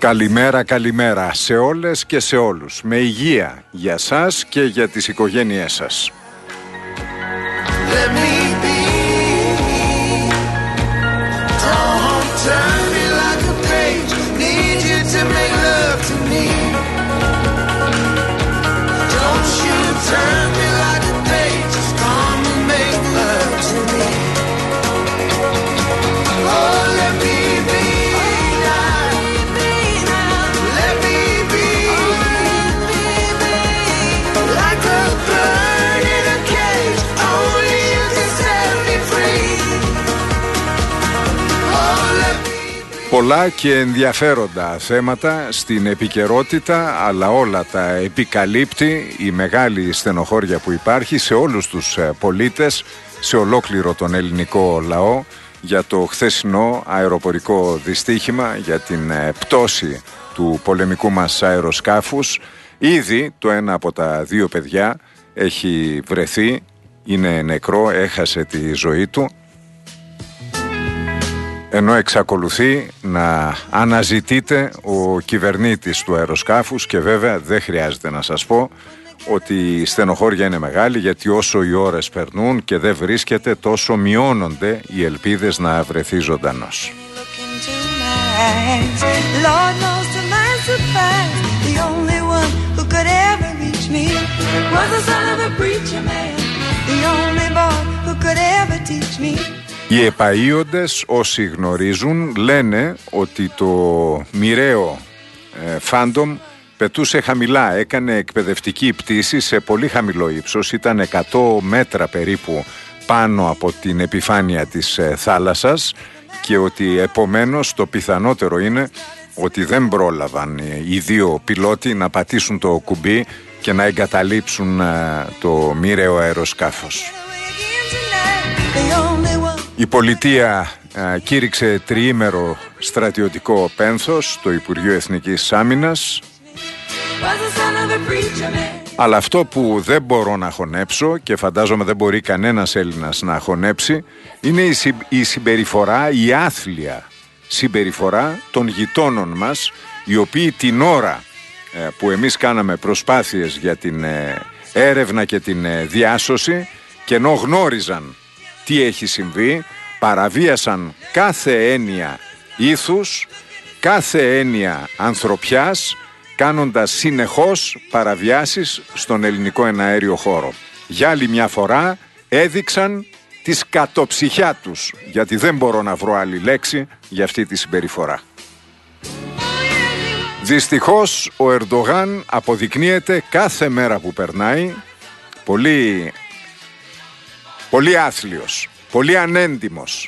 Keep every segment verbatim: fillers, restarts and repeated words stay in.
Καλημέρα, καλημέρα σε όλες και σε όλους. Με υγεία για σας και για τις οικογένειές σας. Πολλά και ενδιαφέροντα θέματα στην επικαιρότητα, αλλά όλα τα επικαλύπτει η μεγάλη στενοχώρια που υπάρχει σε όλους τους πολίτες, σε ολόκληρο τον ελληνικό λαό, για το χθεσινό αεροπορικό δυστύχημα, για την πτώση του πολεμικού μας αεροσκάφους. Ήδη το ένα από τα δύο παιδιά έχει βρεθεί, είναι νεκρό, έχασε τη ζωή του, ενώ εξακολουθεί να αναζητείται ο κυβερνήτης του αεροσκάφους. Και βέβαια δεν χρειάζεται να σας πω ότι η στενοχώρια είναι μεγάλη, γιατί όσο οι ώρες περνούν και δεν βρίσκεται, τόσο μειώνονται οι ελπίδες να βρεθεί ζωντανός. Οι επαΐοντες, όσοι γνωρίζουν, λένε ότι το μοιραίο ε, Phantom πετούσε χαμηλά, έκανε εκπαιδευτική πτήση σε πολύ χαμηλό ύψος, ήταν εκατό μέτρα περίπου πάνω από την επιφάνεια της ε, θάλασσας, και ότι επομένως το πιθανότερο είναι ότι δεν πρόλαβαν οι δύο πιλότοι να πατήσουν το κουμπί και να εγκαταλείψουν ε, το μοιραίο αεροσκάφος. Η πολιτεία α, κήρυξε τριήμερο στρατιωτικό πένθος, το Υπουργείο Εθνικής Άμυνας. Αλλά αυτό που δεν μπορώ να χωνέψω, και φαντάζομαι δεν μπορεί κανένας Έλληνας να χωνέψει, είναι η, συ, η συμπεριφορά, η άθλια συμπεριφορά των γειτόνων μας, οι οποίοι την ώρα ε, που εμείς κάναμε προσπάθειες για την ε, έρευνα και την ε, διάσωση, και ενώ γνώριζαν τι έχει συμβεί, παραβίασαν κάθε έννοια ήθους, κάθε έννοια ανθρωπιάς, κάνοντας συνεχώς παραβιάσεις στον ελληνικό εναέριο χώρο. Για άλλη μια φορά έδειξαν τη σκατοψυχιά τους, γιατί δεν μπορώ να βρω άλλη λέξη για αυτή τη συμπεριφορά. Δυστυχώς ο Ερντογάν αποδεικνύεται κάθε μέρα που περνάει πολύ, πολύ άθλιος, πολύ ανέντιμος.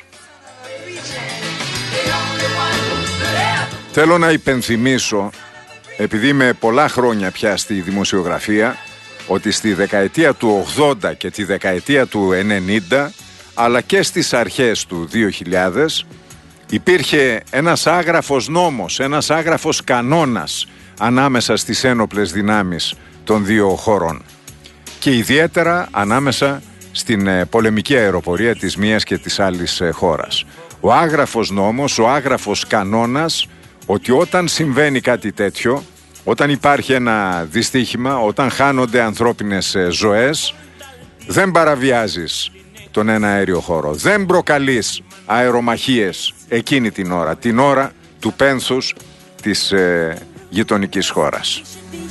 Θέλω να υπενθυμίσω, επειδή είμαι πολλά χρόνια πια στη δημοσιογραφία, ότι στη δεκαετία του ογδόντα και τη δεκαετία του ενενήντα, αλλά και στις αρχές του δύο χιλιάδες, υπήρχε ένας άγραφος νόμος, ένας άγραφος κανόνας ανάμεσα στις ένοπλες δυνάμεις των δύο χωρών, και ιδιαίτερα ανάμεσα στην πολεμική αεροπορία της μίας και της άλλης χώρας. Ο άγραφος νόμος, ο άγραφος κανόνας, ότι όταν συμβαίνει κάτι τέτοιο, όταν υπάρχει ένα δυστύχημα, όταν χάνονται ανθρώπινες ζωές, δεν παραβιάζεις τον ένα αέριο χώρο, δεν προκαλείς αερομαχίες εκείνη την ώρα, την ώρα του πένθους της ε, γειτονικής χώρας.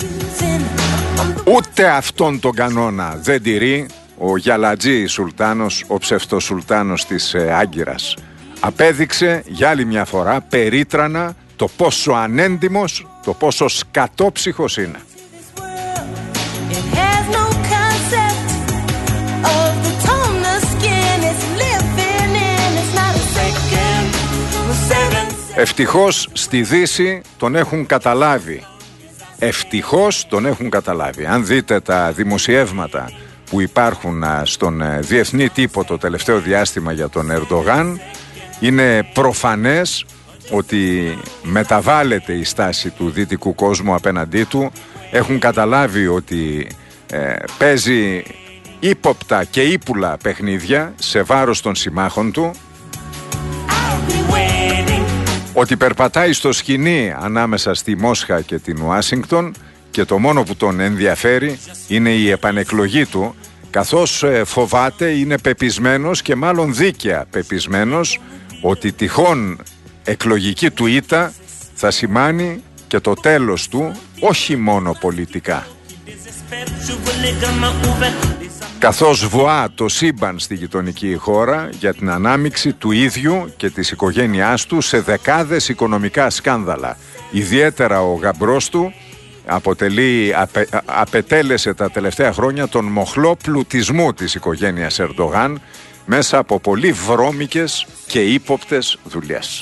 Ούτε αυτόν τον κανόνα δεν τηρεί ο Γιαλατζή Σουλτάνος, ο ψευτοσουλτάνος της ε, Άγκυρας. Απέδειξε για άλλη μια φορά περίτρανα το πόσο ανέντιμος, το πόσο σκατόψυχος είναι. Ευτυχώς στη Δύση τον έχουν καταλάβει. Ευτυχώς τον έχουν καταλάβει. Αν δείτε τα δημοσιεύματα που υπάρχουν στον διεθνή τύπο το τελευταίο διάστημα για τον Ερντογάν, είναι προφανές ότι μεταβάλλεται η στάση του δυτικού κόσμου απέναντί του. Έχουν καταλάβει ότι ε, παίζει ύποπτα και ύπουλα παιχνίδια σε βάρος των συμμάχων του. ότι περπατάει στο σκηνή ανάμεσα στη Μόσχα και την Ουάσιγκτον και το μόνο που τον ενδιαφέρει είναι η επανεκλογή του, καθώς φοβάται, είναι πεπισμένος και μάλλον δίκαια πεπισμένος ότι τυχόν εκλογική του ήττα θα σημάνει και το τέλος του, όχι μόνο πολιτικά. Καθώς βοά το σύμπαν στη γειτονική χώρα για την ανάμειξη του ίδιου και της οικογένειάς του σε δεκάδες οικονομικά σκάνδαλα. Ιδιαίτερα ο γαμπρός του αποτελεί, απε, απετέλεσε τα τελευταία χρόνια τον μοχλό πλουτισμού της οικογένειας Ερντογάν μέσα από πολύ βρώμικες και ύποπτες δουλειές.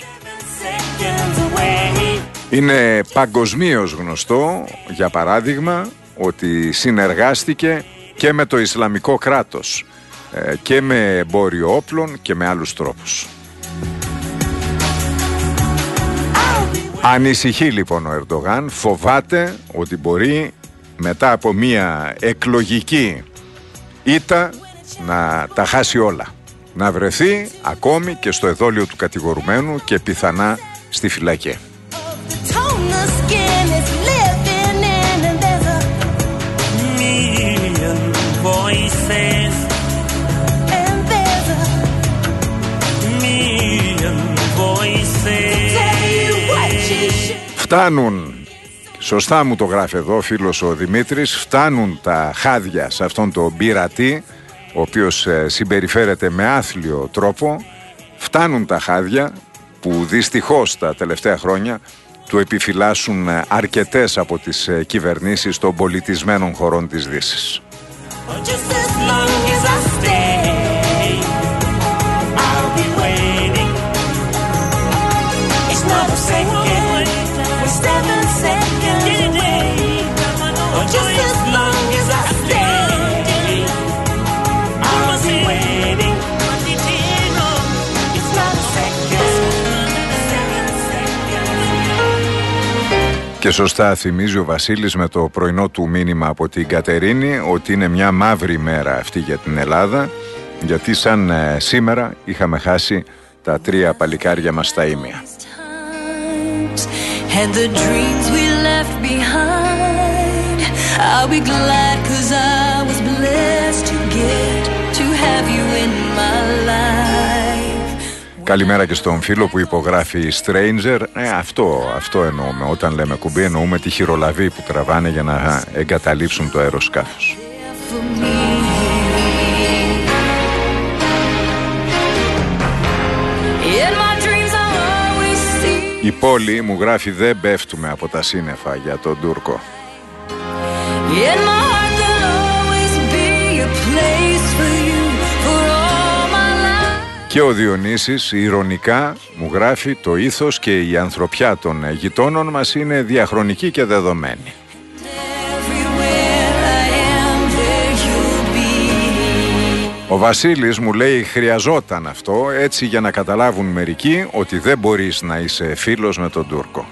Είναι παγκοσμίως γνωστό, για παράδειγμα, ότι συνεργάστηκε και με το Ισλαμικό κράτος και με εμπόριο όπλων και με άλλους τρόπους. Ανησυχεί λοιπόν ο Ερντογάν, φοβάται ότι μπορεί μετά από μια εκλογική ήττα να τα χάσει όλα, να βρεθεί ακόμη και στο εδόλιο του κατηγορουμένου και πιθανά στη φυλακή. Φτάνουν, σωστά μου το γράφει εδώ ο φίλος ο Δημήτρης, φτάνουν τα χάδια σε αυτόν τον πειρατή, ο οποίος ε, συμπεριφέρεται με άθλιο τρόπο, φτάνουν τα χάδια που δυστυχώς τα τελευταία χρόνια του επιφυλάσσουν αρκετές από τις ε, κυβερνήσεις των πολιτισμένων χωρών της Δύσης. Και σωστά θυμίζει ο Βασίλης με το πρωινό του μήνυμα από την Κατερίνη ότι είναι μια μαύρη μέρα αυτή για την Ελλάδα, γιατί σαν ε, σήμερα είχαμε χάσει τα τρία παλικάρια μας στα ήμια. Καλημέρα και στον φίλο που υπογράφει Stranger. Ε, αυτό, αυτό εννοούμε. Όταν λέμε κουμπί εννοούμε τη χειρολαβή που τραβάνε για να εγκαταλείψουν το αεροσκάφος. Η πόλη μου γράφει δεν πέφτουμε από τα σύννεφα για τον Τούρκο. Και ο Διονύσης ηρωνικά μου γράφει το ήθος και η ανθρωπιά των γειτόνων μας είναι διαχρονική και δεδομένη. Ο Βασίλης μου λέει χρειαζόταν αυτό έτσι για να καταλάβουν μερικοί ότι δεν μπορείς να είσαι φίλος με τον Τούρκο.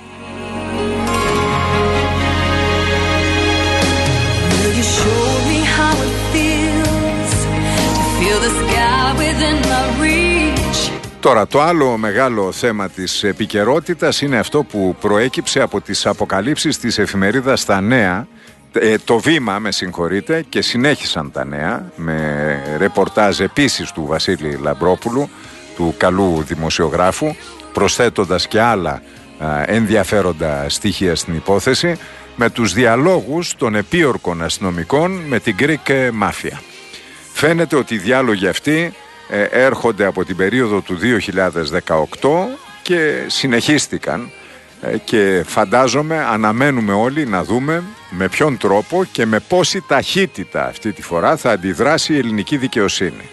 Τώρα το άλλο μεγάλο θέμα της επικαιρότητας είναι αυτό που προέκυψε από τις αποκαλύψεις της εφημερίδας Τα Νέα, ε, το Βήμα με συγχωρείτε, και συνέχισαν τα νέα με ρεπορτάζ επίσης του Βασίλη Λαμπρόπουλου, του καλού δημοσιογράφου, προσθέτοντας και άλλα α, ενδιαφέροντα στοιχεία στην υπόθεση, με τους διαλόγους των επίορκων αστυνομικών με την Greek Mafia. Φαίνεται ότι οι διάλογοι αυτοί ε, έρχονται από την περίοδο του δύο χιλιάδες δεκαοκτώ και συνεχίστηκαν ε, και φαντάζομαι, αναμένουμε όλοι να δούμε με ποιον τρόπο και με πόση ταχύτητα αυτή τη φορά θα αντιδράσει η ελληνική δικαιοσύνη.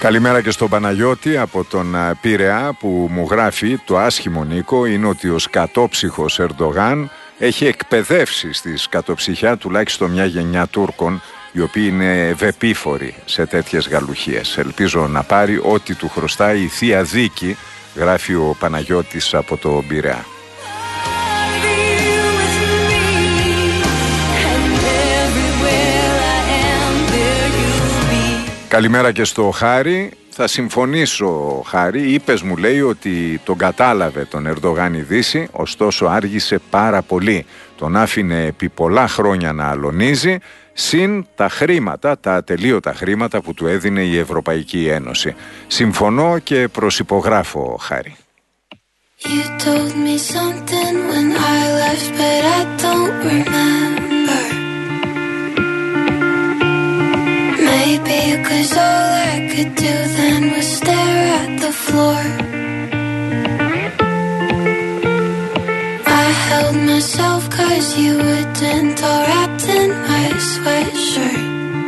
Καλημέρα και στον Παναγιώτη από τον Πειραιά που μου γράφει: το άσχημο, Νίκο, είναι ότι ο σκατόψυχος Ερντογάν έχει εκπαιδεύσει στη σκατοψυχιά τουλάχιστον μια γενιά Τούρκων, οι οποίοι είναι ευεπίφοροι σε τέτοιες γαλουχίες. Ελπίζω να πάρει ό,τι του χρωστάει η Θεία Δίκη, γράφει ο Παναγιώτης από το Πειραιά. Καλημέρα και στο Χάρη. Θα συμφωνήσω, Χάρη. Είπες, μου λέει, ότι τον κατάλαβε τον Ερντογάν η Δύση, ωστόσο άργησε πάρα πολύ. Τον άφηνε επί πολλά χρόνια να αλωνίζει, συν τα χρήματα, τα ατελείωτα χρήματα που του έδινε η Ευρωπαϊκή Ένωση. Συμφωνώ και προσυπογράφω, Χάρη. You told me something when I left, but I don't remember. Maybe cause all I could do then was stare at the floor. I held myself cause you wouldn't, all wrapped in my sweatshirt.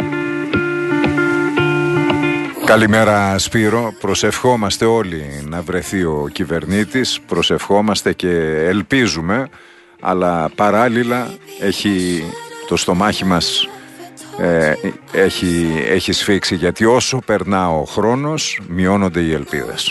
Καλημέρα, Σπύρο. Προσευχόμαστε όλοι να βρεθεί ο κυβερνήτης, προσευχόμαστε και ελπίζουμε, αλλά παράλληλα έχει το στομάχι μας ε, έχει, έχει σφίξει, γιατί όσο περνά ο χρόνος μειώνονται οι ελπίδες.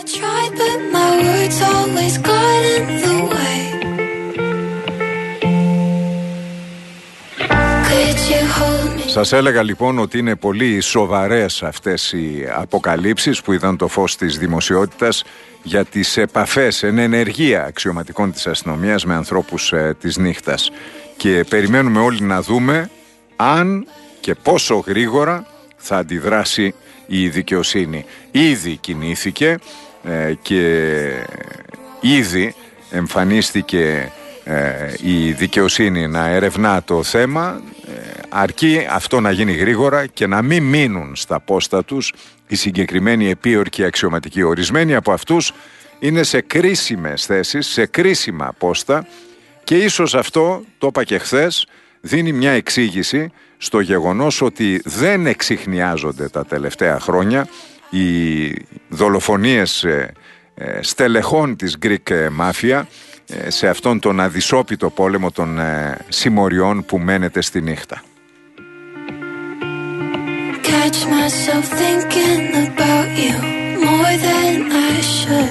Σας έλεγα λοιπόν ότι είναι πολύ σοβαρές αυτές οι αποκαλύψεις που είδαν το φως της δημοσιότητας για τις επαφές εν ενεργεία αξιωματικών της αστυνομίας με ανθρώπους ε, της νύχτας, και περιμένουμε όλοι να δούμε αν και πόσο γρήγορα θα αντιδράσει η δικαιοσύνη. Ήδη κινήθηκε ε, και ήδη εμφανίστηκε ε, η δικαιοσύνη να ερευνά το θέμα, ε, αρκεί αυτό να γίνει γρήγορα και να μην μείνουν στα πόστα τους οι συγκεκριμένοι επίορκοι αξιωματικοί. Ορισμένοι από αυτούς είναι σε κρίσιμες θέσεις, σε κρίσιμα πόστα, και ίσως αυτό, το είπα και χθες, δίνει μια εξήγηση στο γεγονός ότι δεν εξιχνιάζονται τα τελευταία χρόνια οι δολοφονίες ε, ε, στελεχών της Greek Mafia ε, σε αυτόν τον αδυσόπιτο πόλεμο των ε, συμμοριών που μένεται στη νύχτα. Catch myself thinking about you more than I should.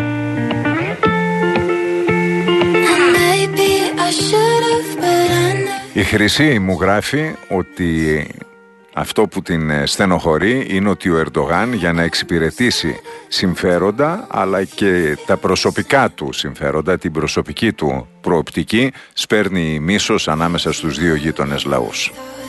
And maybe I should have, but I never. Η Χρυσή μου γράφει ότι αυτό που την στενοχωρεί είναι ότι ο Ερντογάν, για να εξυπηρετήσει συμφέροντα αλλά και τα προσωπικά του συμφέροντα, την προσωπική του προοπτική, σπέρνει μίσος ανάμεσα στους δύο γείτονες λαούς.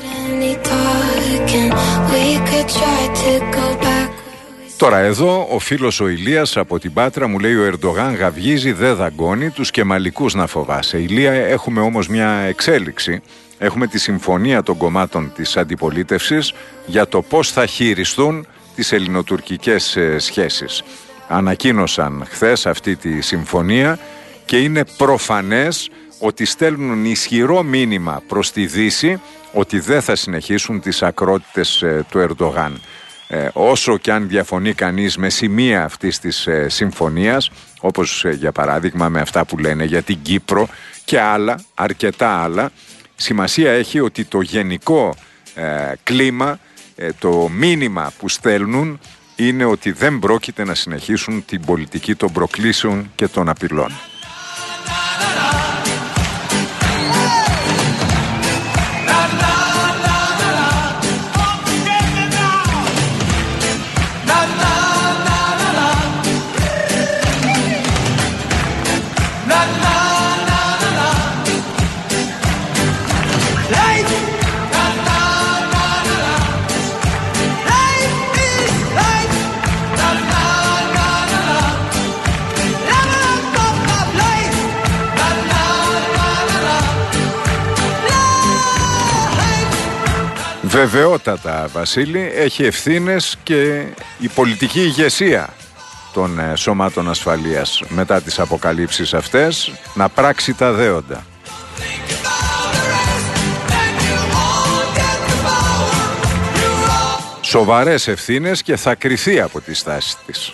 Τώρα εδώ ο φίλος ο Ηλίας από την Πάτρα μου λέει: ο Ερντογάν γαυγίζει, δεν δαγκώνει, τους κεμαλικούς να φοβάσαι. Ηλία, έχουμε όμως μια εξέλιξη. Έχουμε τη συμφωνία των κομμάτων της αντιπολίτευσης για το πώς θα χειριστούν τις ελληνοτουρκικές σχέσεις. Ανακοίνωσαν χθες αυτή τη συμφωνία και είναι προφανές ότι στέλνουν ισχυρό μήνυμα προς τη Δύση ότι δεν θα συνεχίσουν τις ακρότητες του Ερντογάν. Ε, όσο και αν διαφωνεί κανείς με σημεία αυτής της ε, συμφωνίας, όπως ε, για παράδειγμα με αυτά που λένε για την Κύπρο και άλλα, αρκετά άλλα, σημασία έχει ότι το γενικό ε, κλίμα, ε, το μήνυμα που στέλνουν είναι ότι δεν πρόκειται να συνεχίσουν την πολιτική των προκλήσεων και των απειλών. Βεβαιότατα, Βασίλη, έχει ευθύνες και η πολιτική ηγεσία των ε, σωμάτων ασφαλείας μετά τις αποκαλύψεις αυτές να πράξει τα δέοντα. σοβαρές ευθύνες και θα κριθεί από τη στάση της.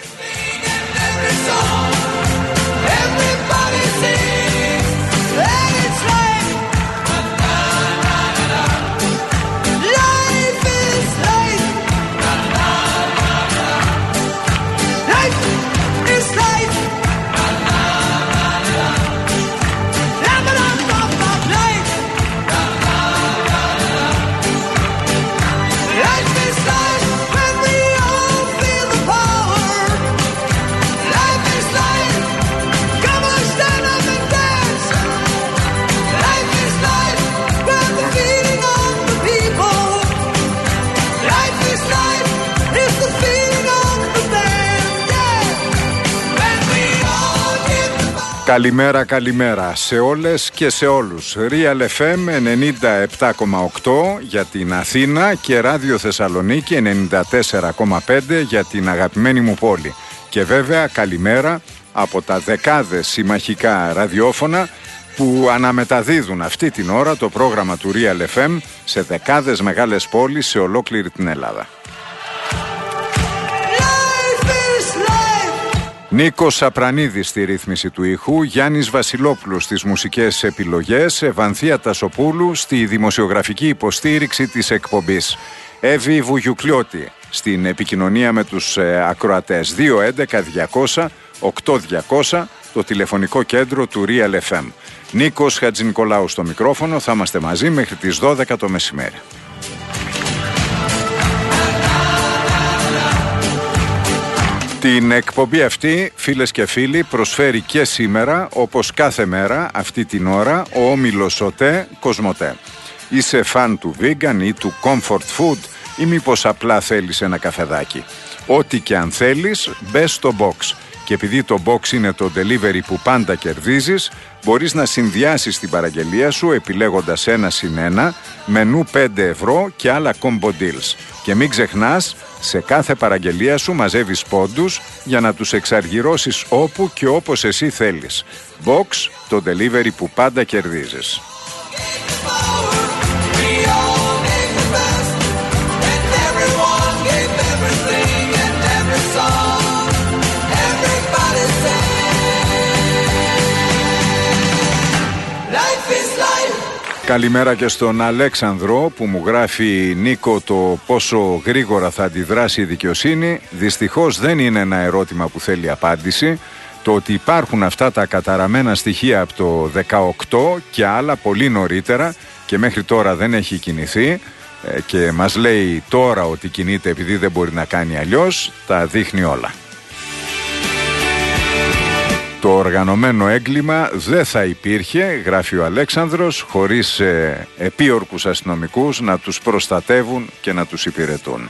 Καλημέρα, καλημέρα σε όλες και σε όλους. Real εφ εμ ενενήντα επτά κόμμα οκτώ για την Αθήνα και Ράδιο Θεσσαλονίκη ενενήντα τέσσερα κόμμα πέντε για την αγαπημένη μου πόλη. Και βέβαια καλημέρα από τα δεκάδες συμμαχικά ραδιόφωνα που αναμεταδίδουν αυτή την ώρα το πρόγραμμα του Real εφ εμ σε δεκάδες μεγάλες πόλεις σε ολόκληρη την Ελλάδα. Νίκος Σαπρανίδης στη ρύθμιση του ήχου, Γιάννης Βασιλόπουλος στις μουσικές επιλογές, Ευανθία Τασοπούλου στη δημοσιογραφική υποστήριξη της εκπομπής, Εύη Βουγιουκλιώτη στην επικοινωνία με τους ε, ακροατές. Δύο έντεκα διακόσια οκτώ διακόσια το τηλεφωνικό κέντρο του Real εφ εμ. Νίκος Χατζηνικολάου στο μικρόφωνο, θα είμαστε μαζί μέχρι τις δώδεκα το μεσημέρι. Την εκπομπή αυτή, φίλες και φίλοι, προσφέρει και σήμερα, όπως κάθε μέρα, αυτή την ώρα, ο όμιλος ΟΤΕ Κοσμοτέ. Είσαι φαν του vegan ή του comfort food ή μήπως απλά θέλεις ένα καφεδάκι? Ό,τι και αν θέλεις, μπες στο box. Και επειδή το box είναι το delivery που πάντα κερδίζεις, μπορείς να συνδυάσεις την παραγγελία σου επιλέγοντας ένα συν ένα, μενού πέντε ευρώ και άλλα combo deals. Και μην ξεχνάς, σε κάθε παραγγελία σου μαζεύεις πόντους για να τους εξαργυρώσεις όπου και όπως εσύ θέλεις. Box, το delivery που πάντα κερδίζεις. Καλημέρα και στον Αλέξανδρο που μου γράφει, Νίκο, το πόσο γρήγορα θα αντιδράσει η δικαιοσύνη. Δυστυχώς δεν είναι ένα ερώτημα που θέλει απάντηση. Το ότι υπάρχουν αυτά τα καταραμένα στοιχεία από το δεκαοκτώ και άλλα πολύ νωρίτερα και μέχρι τώρα δεν έχει κινηθεί και μας λέει τώρα ότι κινείται επειδή δεν μπορεί να κάνει αλλιώς, τα δείχνει όλα. Το οργανωμένο έγκλημα δεν θα υπήρχε, γράφει ο Αλέξανδρος, χωρίς ε, επίορκους αστυνομικούς να τους προστατεύουν και να τους υπηρετούν.